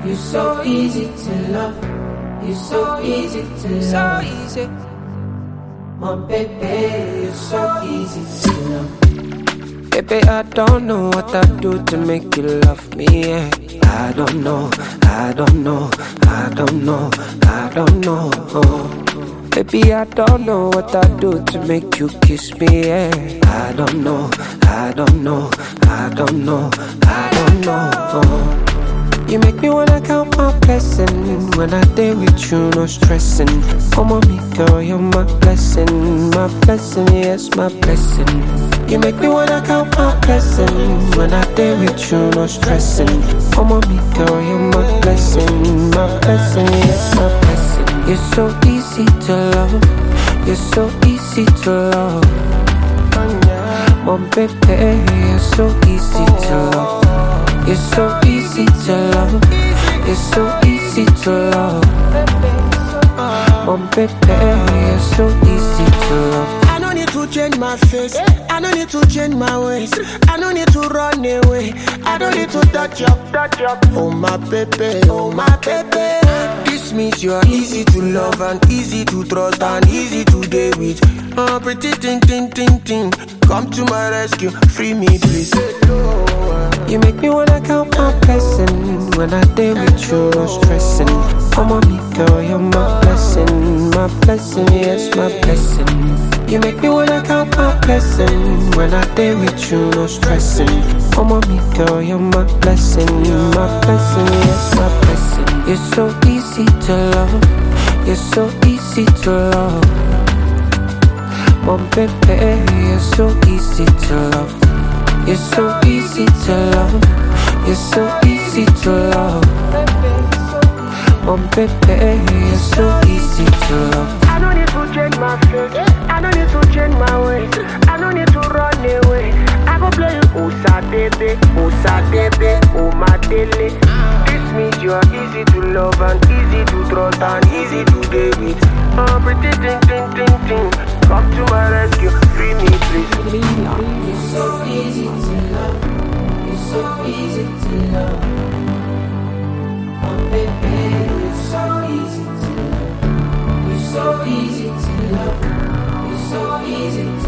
You're so easy to love. You're so easy to love. So easy. My baby, you're so easy to love. Baby, I don't know what I do to make you love me, yeah. I don't know, I don't know, I don't know, I don't know. Baby, I don't know what I do to make you kiss me, yeah. I don't know, I don't know, I don't know, I don't know. You make me wanna count my blessings. When I day with you, no stressing. Oh mommy girl, you're my blessing, yes, my blessing. You make me wanna count my blessings. When I day with you, no stressing. Oh mommy girl, you're my blessing, yes, my blessing. You're so easy to love, you're so easy to love. My baby, you're so easy to love. You're so easy to love. You're so easy to love. Oh baby, you're so easy to love. I don't need to change my face. I don't need to change my ways. I don't need to run away. I don't need to touch up. Oh my baby, oh my baby. This means you are easy to love and easy to trust and easy to deal with. Oh pretty ting. Come to my rescue, free me please. You make me wanna count my blessings. When I day with you, no stressing. Oh mommy girl, you're my blessing, yes, my blessing. You make me wanna count my blessings. When I day with you, no stressing. Oh mommy girl, you're my blessing, yes, my blessing. You're so easy to love, you're so easy to love. Oh baby, you're so easy to love. You're so easy to love. You're so easy to love. Oh baby, you're so easy to love. I don't need to change my face. I don't need to change my ways. I don't need to run away. I go play you Osa baby, oh my daily. This means you are easy to love and easy to trust and easy to deal with. Oh pretty ting. Come to my rescue, free me please. You're so easy to love. You're so easy to love. Oh baby, you're so easy to love. You're so easy to love. You're so easy to love.